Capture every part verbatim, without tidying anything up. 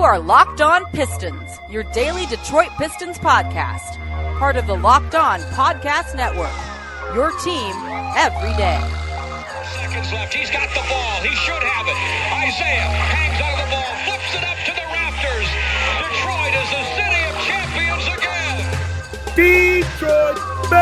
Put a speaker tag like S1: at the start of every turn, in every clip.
S1: are Locked On Pistons, your daily Detroit Pistons podcast. Part of the Locked On Podcast Network, your team every day.
S2: Seconds left. He's got the ball. He should have it. Isaiah hangs on the ball, flips it up to the rafters. Detroit is the city of champions again.
S3: Detroit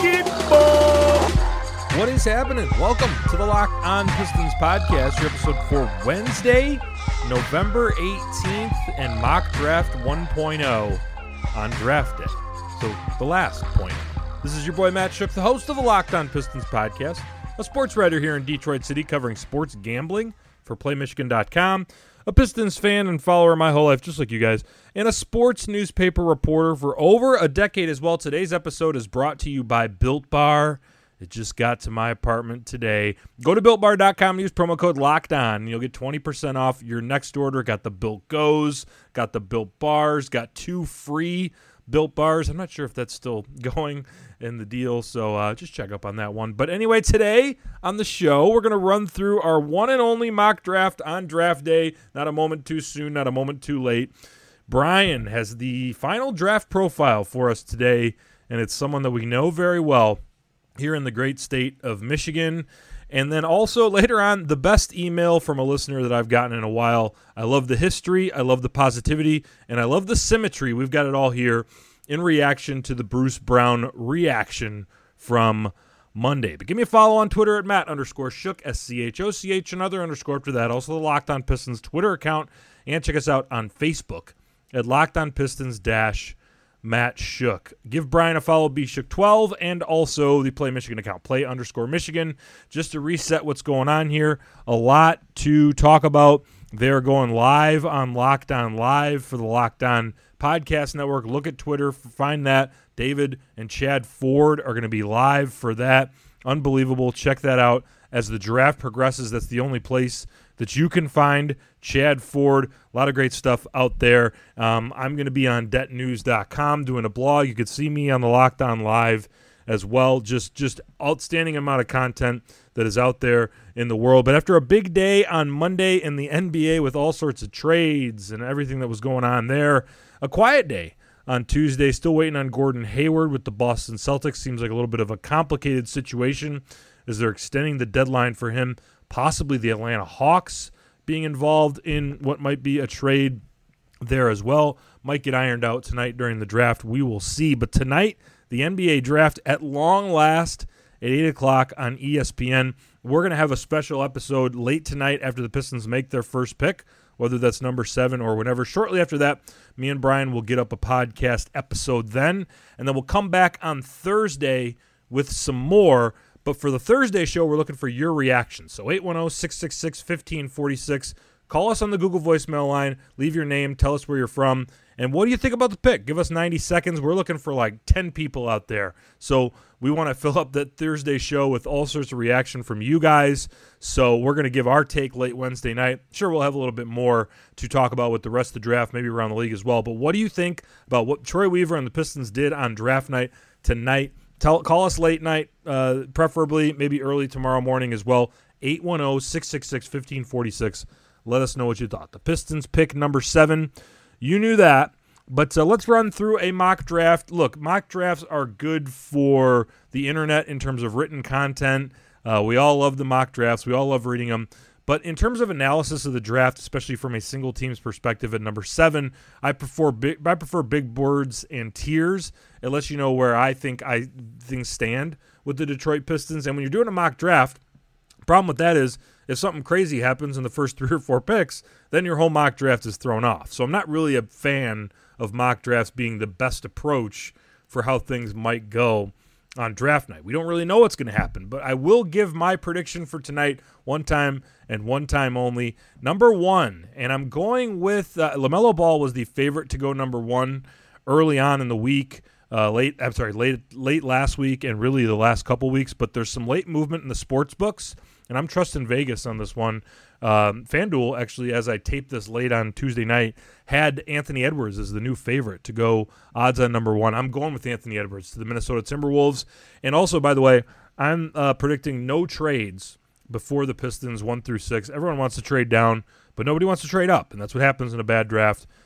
S3: basketball.
S4: What is happening? Welcome to the Locked On Pistons podcast, your episode for Wednesday, November eighteenth, and mock draft one point oh on draft day. So the last point. This is your boy Matt Shook, the host of the Locked On Pistons podcast, a sports writer here in Detroit City covering sports gambling for Play Michigan dot com, a Pistons fan and follower my whole life, just like you guys, and a sports newspaper reporter for over a decade as well. Today's episode is brought to you by Built Bar. It just got to my apartment today. Go to Built Bar dot com and use promo code LOCKEDON, and you'll get twenty percent off your next order. Got the Built Goes, got the Built Bars, got two free Built Bars. I'm not sure if that's still going in the deal, so uh, just check up on that one. But anyway, today on the show, we're going to run through our one and only mock draft on draft day. Not a moment too soon, not a moment too late. Brian has the final draft profile for us today, and it's someone that we know very well here in the great state of Michigan. And then also later on, the best email from a listener that I've gotten in a while. I love the history, I love the positivity, and I love the symmetry. We've got it all here in reaction to the Bruce Brown reaction from Monday. But give me a follow on Twitter at Matt underscore Shook, S C H O C H, another underscore after that. Also the Locked On Pistons Twitter account. And check us out on Facebook at Locked On Pistons dash Matt Shook. Give Brian a follow, B Shook twelve, and also the Play Michigan account, Play underscore Michigan. Just to reset what's going on here, a lot to talk about. They're going live on Locked On Live for the Locked On Podcast Network. Look at Twitter, find that. David and Chad Ford are going to be live for that. Unbelievable. Check that out as the draft progresses. That's the only place that you can find Chad Ford. A lot of great stuff out there. Um, I'm going to be on det news dot com doing a blog. You could see me on the Locked On Live as well. Just just outstanding amount of content that is out there in the world. But after a big day on Monday in the N B A with all sorts of trades and everything that was going on there, a quiet day on Tuesday. Still waiting on Gordon Hayward with the Boston Celtics. Seems like a little bit of a complicated situation as they're extending the deadline for him. Possibly the Atlanta Hawks being involved in what might be a trade there as well. Might get ironed out tonight during the draft. We will see. But tonight, the N B A draft at long last at eight o'clock on E S P N. We're going to have a special episode late tonight after the Pistons make their first pick, whether that's number seven or whenever. Shortly after that, me and Brian will get up a podcast episode then, and then we'll come back on Thursday with some more. But for the Thursday show, we're looking for your reaction. So eight one zero, six six six, one five four six. Call us on the Google voicemail line. Leave your name. Tell us where you're from. And what do you think about the pick? Give us ninety seconds. We're looking for like ten people out there. So we want to fill up that Thursday show with all sorts of reaction from you guys. So we're going to give our take late Wednesday night. Sure, we'll have a little bit more to talk about with the rest of the draft, maybe around the league as well. But what do you think about what Troy Weaver and the Pistons did on draft night tonight? Tell, call us late night, uh, preferably maybe early tomorrow morning as well. eight one zero, six six six, one five four six. Let us know what you thought. The Pistons pick number seven. You knew that. But uh, let's run through a mock draft. Look, mock drafts are good for the internet in terms of written content. Uh, we all love the mock drafts. We all love reading them. But in terms of analysis of the draft, especially from a single team's perspective at number seven, I prefer big, I prefer big words and tiers. It lets you know where I think I things stand with the Detroit Pistons. And when you're doing a mock draft, the problem with that is if something crazy happens in the first three or four picks, then your whole mock draft is thrown off. So I'm not really a fan of mock drafts being the best approach for how things might go on draft night. We don't really know what's going to happen, but I will give my prediction for tonight one time and one time only. Number one, and I'm going with uh, LaMelo Ball was the favorite to go number one early on in the week. Uh, late, I'm sorry, late, late last week and really the last couple weeks. But there's some late movement in the sports books, and I'm trusting Vegas on this one. Um, FanDuel actually, as I taped this late on Tuesday night, had Anthony Edwards as the new favorite to go odds on number one. I'm going with Anthony Edwards to the Minnesota Timberwolves, and also, by the way, I'm uh, predicting no trades before the Pistons one through six. Everyone wants to trade down, but nobody wants to trade up, and that's what happens in a bad draft.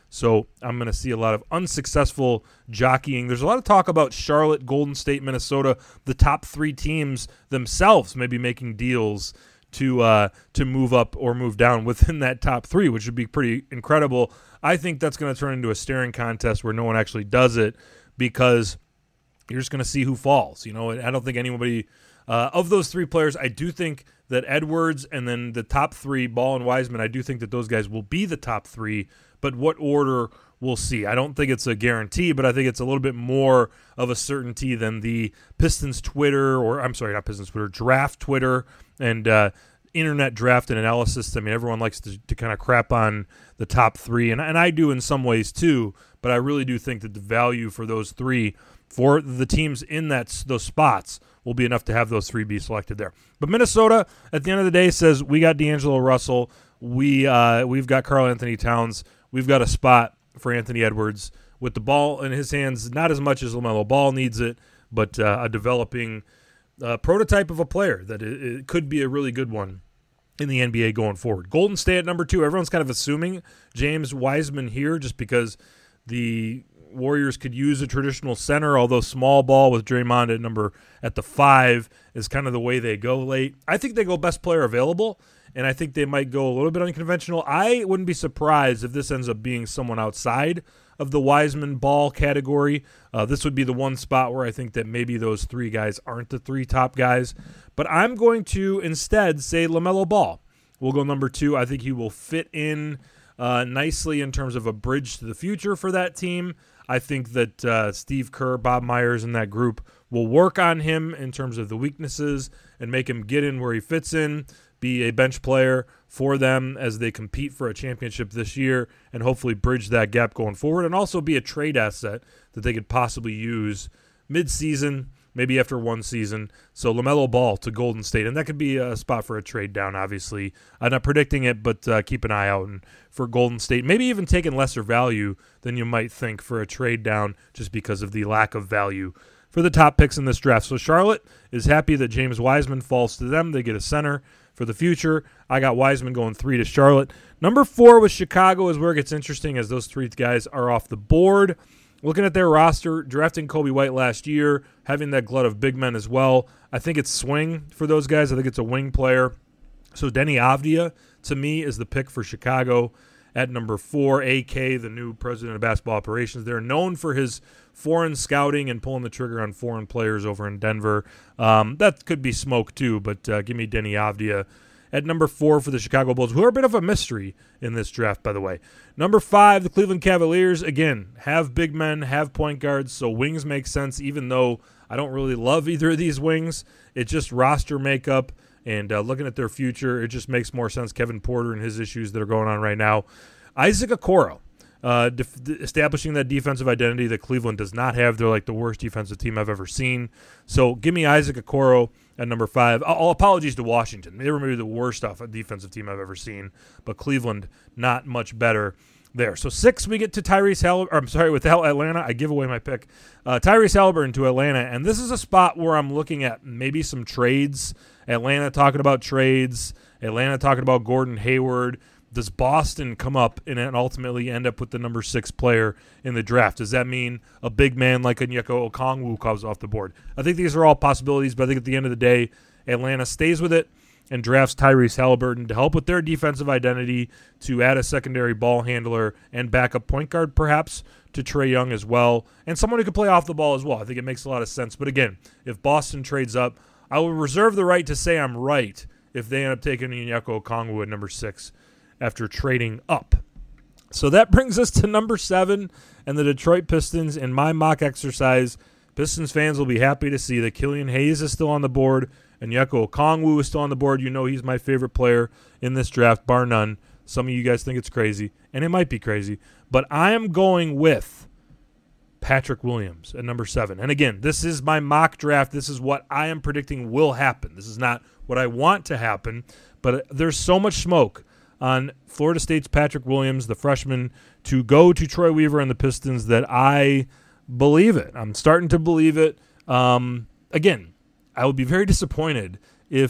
S4: So I'm going to see a lot of unsuccessful jockeying. There's a lot of talk about Charlotte, Golden State, Minnesota, the top three teams themselves maybe making deals to uh, to move up or move down within that top three, which would be pretty incredible. I think that's going to turn into a staring contest where no one actually does it because you're just going to see who falls. You know, I don't think anybody uh, of those three players. I do think that Edwards and then the top three, Ball and Wiseman, I do think that those guys will be the top three. But what order, we'll see. I don't think it's a guarantee, but I think it's a little bit more of a certainty than the Pistons Twitter, or I'm sorry, not Pistons Twitter, draft Twitter and uh, internet draft and analysis. I mean, everyone likes to, to kind of crap on the top three, and, and I do in some ways too, but I really do think that the value for those three, for the teams in that those spots, will be enough to have those three be selected there. But Minnesota, at the end of the day, says we got D'Angelo Russell, we, uh, we've got Karl Anthony Towns, we've got a spot for Anthony Edwards with the ball in his hands, not as much as LaMelo Ball needs it, but uh, a developing uh, prototype of a player that it, it could be a really good one in the N B A going forward. Golden State at number two. Everyone's kind of assuming James Wiseman here just because the Warriors could use a traditional center, although small ball with Draymond at number at the five is kind of the way they go late. I think they go best player available, and I think they might go a little bit unconventional. I wouldn't be surprised if this ends up being someone outside of the Wiseman Ball category. Uh, this would be the one spot where I think that maybe those three guys aren't the three top guys. But I'm going to instead say LaMelo Ball. We'll go number two. I think he will fit in uh, nicely in terms of a bridge to the future for that team. I think that uh, Steve Kerr, Bob Myers, and that group will work on him in terms of the weaknesses and make him get in where he fits in, be a bench player for them as they compete for a championship this year, and hopefully bridge that gap going forward, and also be a trade asset that they could possibly use mid-season, maybe after one season. So LaMelo Ball to Golden State, and that could be a spot for a trade down, obviously. I'm not predicting it, but uh, keep an eye out for Golden State. Maybe even taking lesser value than you might think for a trade down just because of the lack of value for the top picks in this draft. So Charlotte is happy that James Wiseman falls to them. They get a center for the future. I got Wiseman going three to Charlotte. Number four with Chicago is where it gets interesting as those three guys are off the board. Looking at their roster, drafting Kobe White last year, having that glut of big men as well, I think it's swing for those guys. I think it's a wing player. So Denny Avdia, to me, is the pick for Chicago at number four. A K, the new president of basketball operations. They're known for his foreign scouting and pulling the trigger on foreign players over in Denver. Um, that could be smoke too, but uh, give me Denny Avdia at number four for the Chicago Bulls, who are a bit of a mystery in this draft, by the way. Number five, the Cleveland Cavaliers, again, have big men, have point guards, so wings make sense, even though I don't really love either of these wings. It's just roster makeup, and uh, looking at their future, it just makes more sense. Kevin Porter and his issues that are going on right now. Isaac Okoro, uh, def- establishing that defensive identity that Cleveland does not have. They're like the worst defensive team I've ever seen. So give me Isaac Okoro at number five. All apologies to Washington. They were maybe the worst off defensive team I've ever seen, but Cleveland not much better there. So six, we get to Tyrese Halliburton. I'm sorry, with Atlanta, I give away my pick. Uh, Tyrese Halliburton to Atlanta, and this is a spot where I'm looking at maybe some trades. Atlanta talking about trades. Atlanta talking about Gordon Hayward. Does Boston come up and ultimately end up with the number six player in the draft? Does that mean a big man like Onyeka Okongwu comes off the board? I think these are all possibilities, but I think at the end of the day, Atlanta stays with it and drafts Tyrese Halliburton to help with their defensive identity, to add a secondary ball handler and backup point guard perhaps to Trae Young as well, and someone who can play off the ball as well. I think it makes a lot of sense. But again, if Boston trades up, I will reserve the right to say I'm right if they end up taking Onyeka Okongwu at number six after trading up. So that brings us to number seven and the Detroit Pistons. In my mock exercise, Pistons fans will be happy to see that Killian Hayes is still on the board and Onyeka Okongwu is still on the board. You know he's my favorite player in this draft, bar none. Some of you guys think it's crazy, and it might be crazy, but I am going with Patrick Williams at number seven. And again, this is my mock draft. This is what I am predicting will happen. This is not what I want to happen, but there's so much smoke on Florida State's Patrick Williams, the freshman, to go to Troy Weaver and the Pistons that I believe it. I'm starting to believe it. Um, again, I would be very disappointed if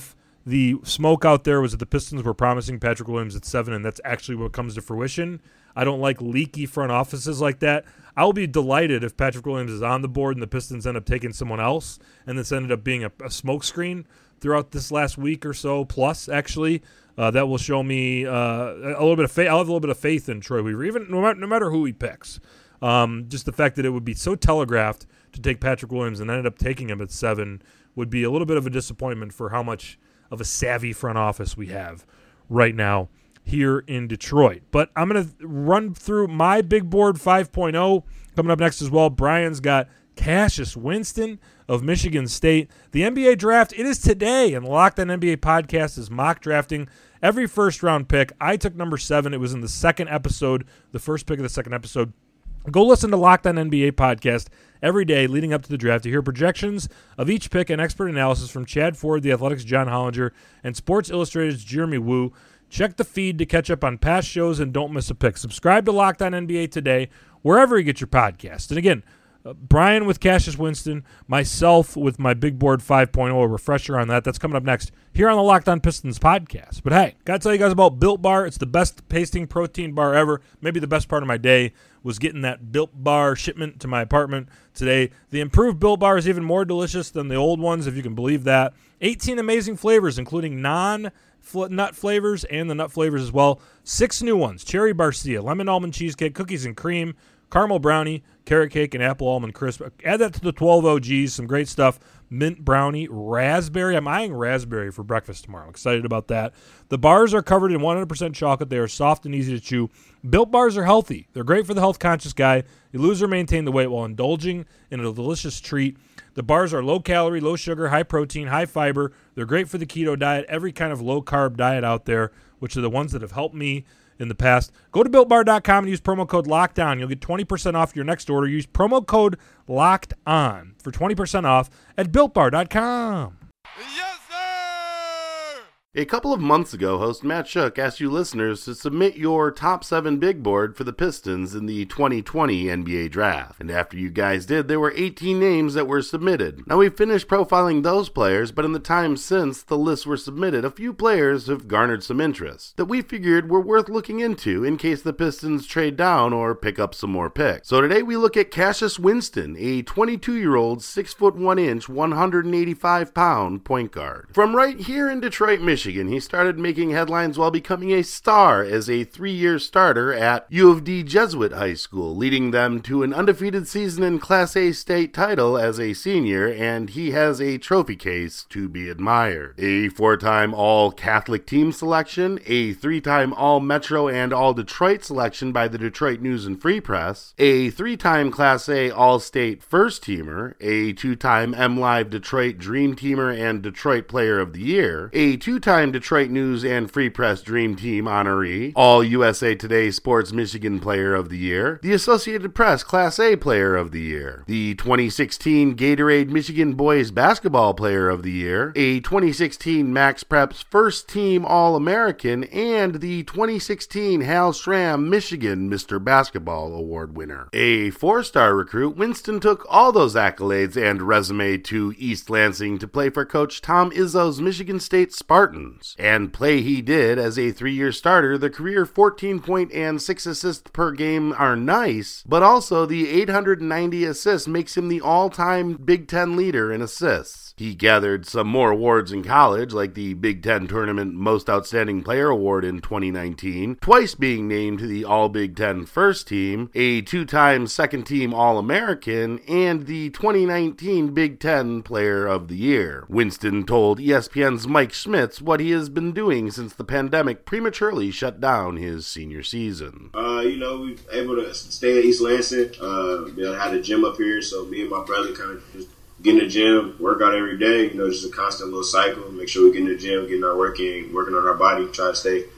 S4: the smoke out there was that the Pistons were promising Patrick Williams at seven, and that's actually what comes to fruition. I don't like leaky front offices like that. I'll be delighted if Patrick Williams is on the board and the Pistons end up taking someone else, and this ended up being a, a smokescreen throughout this last week or so, plus, actually. Uh, that will show me uh, a little bit of faith. I'll have a little bit of faith in Troy Weaver, even no matter, no matter who he picks. Um, just the fact that it would be so telegraphed to take Patrick Williams and ended up taking him at seven would be a little bit of a disappointment for how much of a savvy front office we have right now here in Detroit. But I'm going to run through my big board five point oh coming up next as well. Brian's got Cassius Winston of Michigan State. The N B A draft, it is today, and the Locked On N B A podcast is mock drafting every first-round pick. I took number seven. It was in the second episode, the first pick of the second episode. Go listen to Locked On N B A podcast every day leading up to the draft to hear projections of each pick and expert analysis from Chad Ford, The Athletic's John Hollinger, and Sports Illustrated's Jeremy Woo. Check the feed to catch up on past shows and don't miss a pick. Subscribe to Locked On N B A today, wherever you get your podcast. And again, uh, Brian with Cassius Winston, myself with my Big Board five point oh, a refresher on that. That's coming up next here on the Locked On Pistons podcast. But hey, got to tell you guys about Built Bar. It's the best tasting protein bar ever. Maybe the best part of my day was getting that Built Bar shipment to my apartment today. The improved Built Bar is even more delicious than the old ones, if you can believe that. eighteen amazing flavors, including non nut flavors and the nut flavors as well. Six new ones: cherry barcia, lemon almond cheesecake, cookies and cream, caramel brownie, carrot cake, and apple almond crisp. Add that to the twelve O Gs, some great stuff. Mint brownie, raspberry. I'm eyeing raspberry for breakfast tomorrow. I'm excited about that. The bars are covered in one hundred percent chocolate. They are soft and easy to chew. Built bars are healthy. They're great for the health-conscious guy. You lose or maintain the weight while indulging in a delicious treat. The bars are low-calorie, low-sugar, high-protein, high-fiber. They're great for the keto diet, every kind of low-carb diet out there, which are the ones that have helped me in the past. Go to built bar dot com and use promo code LOCKEDON. You'll get twenty percent off your next order. Use promo code LOCKEDON for twenty percent off at built bar dot com.
S3: Yes, sir!
S5: A couple of months ago, host Matt Shook asked you listeners to submit your top seven big board for the Pistons in the twenty twenty N B A draft. And after you guys did, there were eighteen names that were submitted. Now, we've finished profiling those players, but in the time since the lists were submitted, a few players have garnered some interest that we figured were worth looking into in case the Pistons trade down or pick up some more picks. So today we look at Cassius Winston, a twenty-two-year-old, six foot one inch, one hundred eighty-five pound point guard. From right here in Detroit, Michigan, he started making headlines while becoming a star as a three-year starter at U of D Jesuit High School, leading them to an undefeated season in Class A state title as a senior, and he has a trophy case to be admired. A four-time All-Catholic team selection, a three-time All-Metro and All-Detroit selection by the Detroit News and Free Press, a three-time Class A All-State first-teamer, a two-time M-Live Detroit Dream Teamer and Detroit Player of the Year, a two-time Detroit News and Free Press Dream Team honoree, All U S A Today Sports Michigan Player of the Year, the Associated Press Class A Player of the Year, the twenty sixteen Gatorade Michigan Boys Basketball Player of the Year, a twenty sixteen Max Preps First Team All-American, and the twenty sixteen Hal Schramm Michigan Mister Basketball Award winner. A four-star recruit, Winston took all those accolades and resume to East Lansing to play for Coach Tom Izzo's Michigan State Spartans. And play he did as a three-year starter. The career fourteen point and six assists per game are nice, but also the eight hundred ninety assists makes him the all-time Big Ten leader in assists. He gathered some more awards in college, like the Big Ten Tournament Most Outstanding Player Award in twenty nineteen, twice being named to the All-Big Ten First Team, a two-time Second-Team All-American, and the twenty nineteen Big Ten Player of the Year. Winston told E S P N's Mike Schmitz what he has been doing since the pandemic prematurely shut down his senior season.
S6: Uh, you know, we were able to stay at East Lansing. Uh, you know, I had a gym up here, so me and my brother kind of just get in the gym, work out every day. You know, just a constant little cycle. Make sure we get in the gym, getting our work in, working on our body, try to stay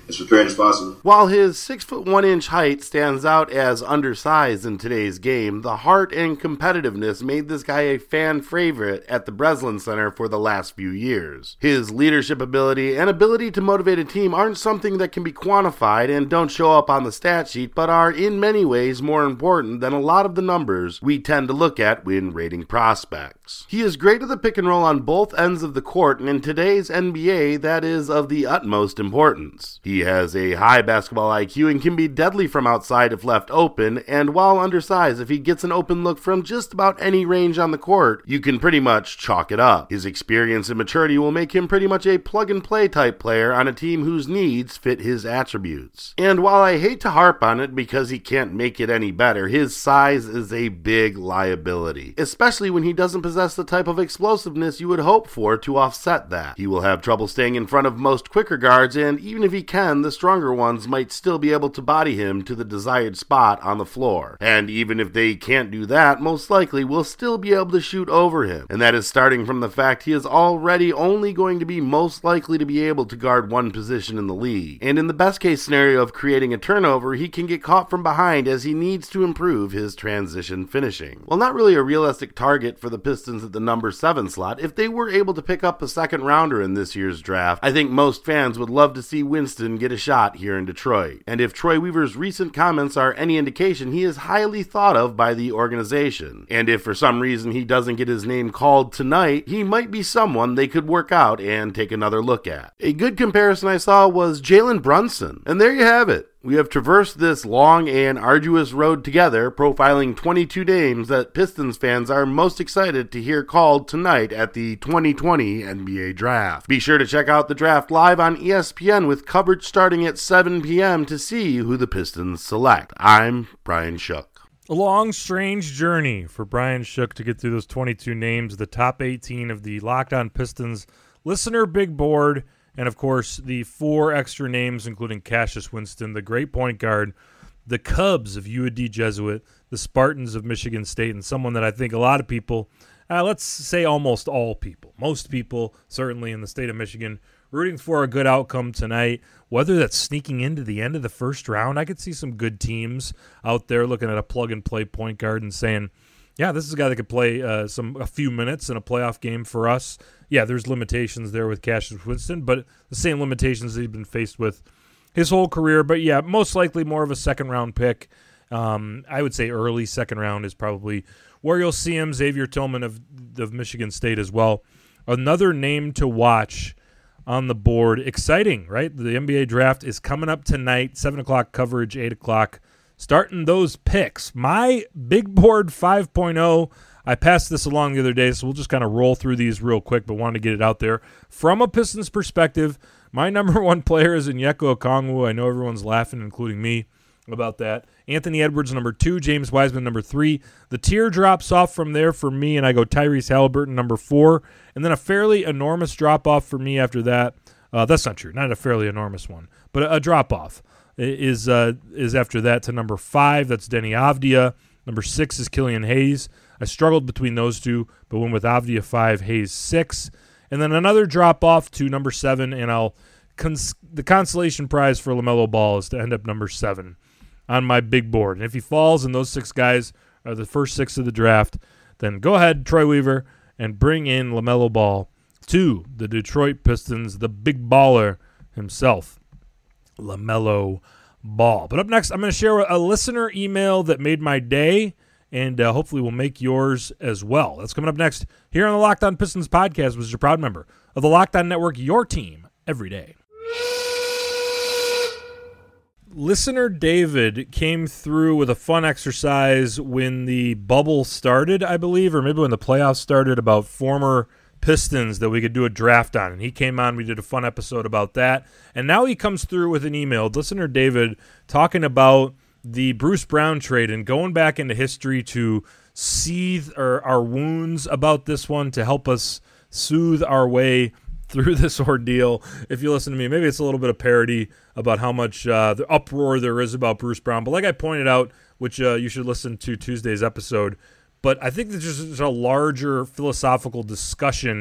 S6: as prepared as possible.
S5: While his six foot one inch height stands out as undersized in today's game, the heart and competitiveness made this guy a fan favorite at the Breslin Center for the last few years. His leadership ability and ability to motivate a team aren't something that can be quantified and don't show up on the stat sheet, but are in many ways more important than a lot of the numbers we tend to look at when rating prospects. He is great at the pick and roll on both ends of the court, and in today's N B A, that is of the utmost importance. He has a high basketball I Q and can be deadly from outside if left open, and while undersized, if he gets an open look from just about any range on the court, you can pretty much chalk it up. His experience and maturity will make him pretty much a plug-and-play type player on a team whose needs fit his attributes. And while I hate to harp on it because he can't make it any better, his size is a big liability, especially when he doesn't possess the type of explosiveness you would hope for to offset that. He will have trouble staying in front of most quicker guards, and even if he can, the stronger ones might still be able to body him to the desired spot on the floor. And even if they can't do that, most likely will still be able to shoot over him. And that is starting from the fact he is already only going to be most likely to be able to guard one position in the league. And in the best case scenario of creating a turnover, he can get caught from behind as he needs to improve his transition finishing. While not really a realistic target for the Pistons at the number seven slot, if they were able to pick up a second rounder in this year's draft, I think most fans would love to see Winston get a shot here in Detroit. And if Troy Weaver's recent comments are any indication, he is highly thought of by the organization. And if for some reason he doesn't get his name called tonight, he might be someone they could work out and take another look at. A good comparison I saw was Jalen Brunson. And there you have it. We have traversed this long and arduous road together, profiling twenty-two names that Pistons fans are most excited to hear called tonight at the twenty twenty N B A Draft. Be sure to check out the draft live on E S P N with coverage starting at seven p.m. to see who the Pistons select. I'm Brian Shook.
S4: A long, strange journey for Brian Shook to get through those twenty-two names, the top eighteen of the Locked On Pistons listener big board. And, of course, the four extra names, including Cassius Winston, the great point guard, the Cubs of U of D Jesuit, the Spartans of Michigan State, and someone that I think a lot of people, uh, let's say almost all people, most people, certainly in the state of Michigan, rooting for a good outcome tonight. Whether that's sneaking into the end of the first round, I could see some good teams out there looking at a plug-and-play point guard and saying, yeah, this is a guy that could play uh, some a few minutes in a playoff game for us. Yeah, there's limitations there with Cassius Winston, but the same limitations that he's been faced with his whole career. But, yeah, most likely more of a second-round pick. Um, I would say early second round is probably where you'll see him. Xavier Tillman of, of Michigan State as well. Another name to watch on the board. Exciting, right? The N B A Draft is coming up tonight, seven o'clock coverage, eight o'clock. Starting those picks. My big board five point oh, I passed this along the other day, so we'll just kind of roll through these real quick, but wanted to get it out there. From a Pistons perspective, my number one player is Onyeka Okongwu. I know everyone's laughing, including me, about that. Anthony Edwards, number two. James Wiseman, number three. The tier drops off from there for me, and I go Tyrese Halliburton, number four. And then a fairly enormous drop-off for me after that. Uh, that's not true. Not a fairly enormous one, but a, a drop-off. Is uh, is after that to number five. That's Denny Avdia. Number six is Killian Hayes. I struggled between those two, but went with Avdia five, Hayes six. And then another drop-off to number seven, and I'll cons- the consolation prize for LaMelo Ball is to end up number seven on my big board. And if he falls and those six guys are the first six of the draft, then go ahead, Troy Weaver, and bring in LaMelo Ball to the Detroit Pistons, the big baller himself, LaMelo Ball. But up next, I'm going to share a listener email that made my day, and uh, hopefully will make yours as well. That's coming up next here on the Locked On Pistons podcast, which is a proud member of the Locked On Network, your team every day. Listener David came through with a fun exercise when the bubble started, I believe, or maybe when the playoffs started, about former Pistons that we could do a draft on. And he came on, we did a fun episode about that. And now he comes through with an email, listener David, talking about the Bruce Brown trade and going back into history to seethe our, our wounds about this one, to help us soothe our way through this ordeal. If you listen to me, maybe it's a little bit of parody about how much uh, the uproar there is about Bruce Brown. But like I pointed out, which uh, you should listen to Tuesday's episode, but I think there's just a larger philosophical discussion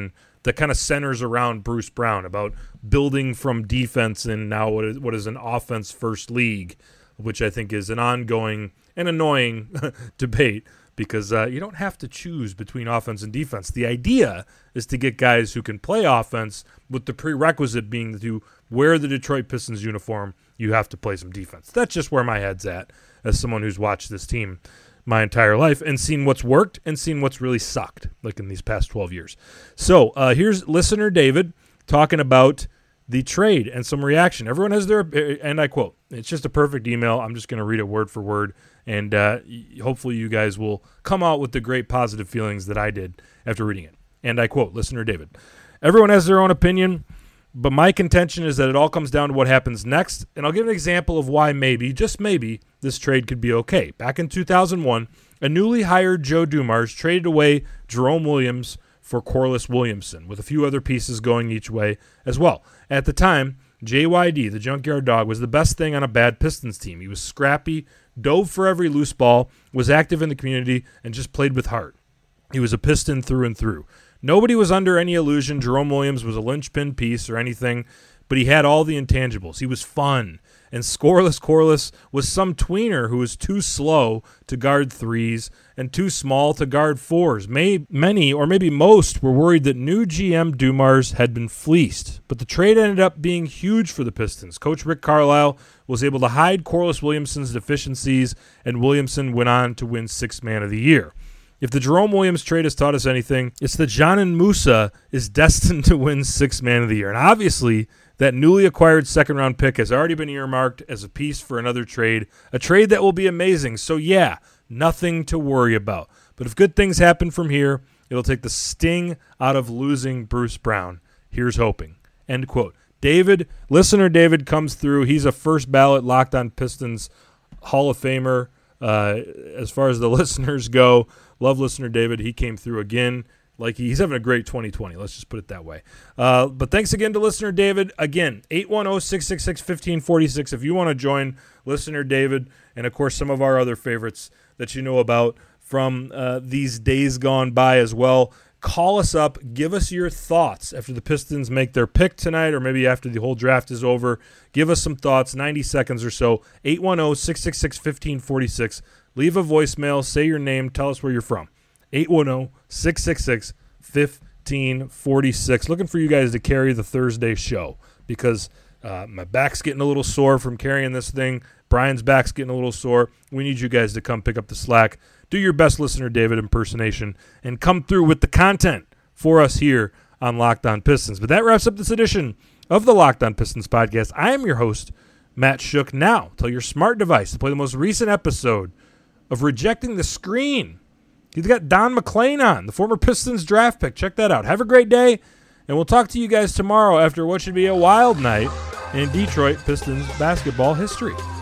S4: that kind of centers around Bruce Brown, about building from defense in now what is, what is an offense-first league, which I think is an ongoing and annoying debate because uh, you don't have to choose between offense and defense. The idea is to get guys who can play offense, with the prerequisite being to wear the Detroit Pistons uniform, you have to play some defense. That's just where my head's at as someone who's watched this team my entire life and seen what's worked and seen what's really sucked, like in these past twelve years. So uh, here's listener David talking about the trade and some reaction. Everyone has their, and I quote, it's just a perfect email. I'm just going to read it word for word, and uh, hopefully you guys will come out with the great positive feelings that I did after reading it. And I quote, listener David, everyone has their own opinion, but my contention is that it all comes down to what happens next, and I'll give an example of why maybe, just maybe, this trade could be okay. Back in two thousand one, a newly hired Joe Dumars traded away Jerome Williams for Corliss Williamson, with a few other pieces going each way as well. At the time, J Y D, the Junkyard Dog, was the best thing on a bad Pistons team. He was scrappy, dove for every loose ball, was active in the community, and just played with heart. He was a Piston through and through. Nobody was under any illusion Jerome Williams was a linchpin piece or anything, but he had all the intangibles. He was fun. And Scoreless Corliss was some tweener who was too slow to guard threes and too small to guard fours. May, many, or maybe most, were worried that new G M Dumars had been fleeced. But the trade ended up being huge for the Pistons. Coach Rick Carlisle was able to hide Corliss Williamson's deficiencies, and Williamson went on to win Sixth Man of the Year. If the Jerome Williams trade has taught us anything, it's that Dzanan Musa is destined to win Sixth Man of the Year. And obviously, that newly acquired second-round pick has already been earmarked as a piece for another trade, a trade that will be amazing. So, yeah, nothing to worry about. But if good things happen from here, it'll take the sting out of losing Bruce Brown. Here's hoping. End quote. David, listener David comes through. He's a first-ballot Locked On Pistons Hall of Famer. Uh, as far as the listeners go, love listener David. He came through again. Like he's having a great twenty twenty. Let's just put it that way. Uh, but thanks again to listener David. Again, eight one zero, six six six, one five four six if you want to join listener David and, of course, some of our other favorites that you know about from uh, these days gone by as well. Call us up. Give us your thoughts after the Pistons make their pick tonight or maybe after the whole draft is over. Give us some thoughts, ninety seconds or so. eight one zero, six six six, one five four six. Leave a voicemail. Say your name. Tell us where you're from. eight one zero, six six six, one five four six. Looking for you guys to carry the Thursday show because uh, my back's getting a little sore from carrying this thing. Brian's back's getting a little sore. We need you guys to come pick up the slack. Do your best listener David impersonation and come through with the content for us here on Locked On Pistons. But that wraps up this edition of the Locked On Pistons podcast. I am your host, Matt Shook. Now, tell your smart device to play the most recent episode of Rejecting the Screen. He's got Don McClain on, the former Pistons draft pick. Check that out. Have a great day, and we'll talk to you guys tomorrow after what should be a wild night in Detroit Pistons basketball history.